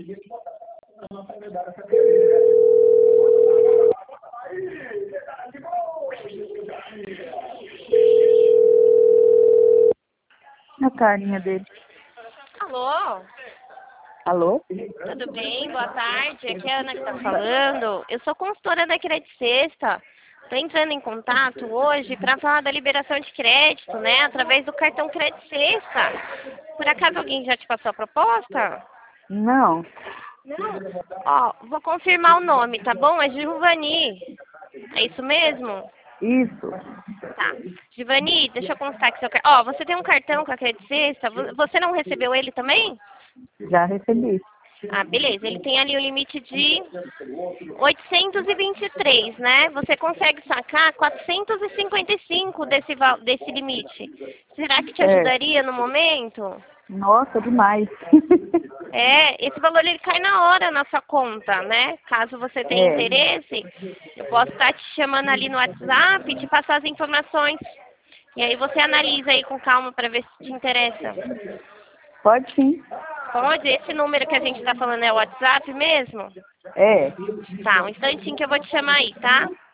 A carinha dele. Alô? Alô? Tudo bem? Boa tarde. Aqui é a Ana que está falando. Eu sou consultora da Crédito Sexta. Estou entrando em contato hoje para falar da liberação de crédito, né? Através do cartão Crédito Sexta. Por acaso alguém já te passou a proposta? Não. Não? Ó, vou confirmar o nome, tá bom? É Giovani. É isso mesmo? Isso. Tá. Giovani, deixa eu constar que seu cartão... Ó, você tem um cartão com a Crédito Sexta? Você não recebeu ele também? Já recebi. Ah, beleza. Ele tem ali o limite de 823, né? Você consegue sacar 455 desse limite. Será que te É. ajudaria no momento? Nossa, demais. Esse valor ele cai na hora na sua conta, né? Caso você tenha interesse, eu posso estar te chamando ali no WhatsApp e te passar as informações. E aí você analisa aí com calma para ver se te interessa. Pode sim. Pode? Esse número que a gente está falando é o WhatsApp mesmo? É. Tá, um instantinho que eu vou te chamar aí, tá?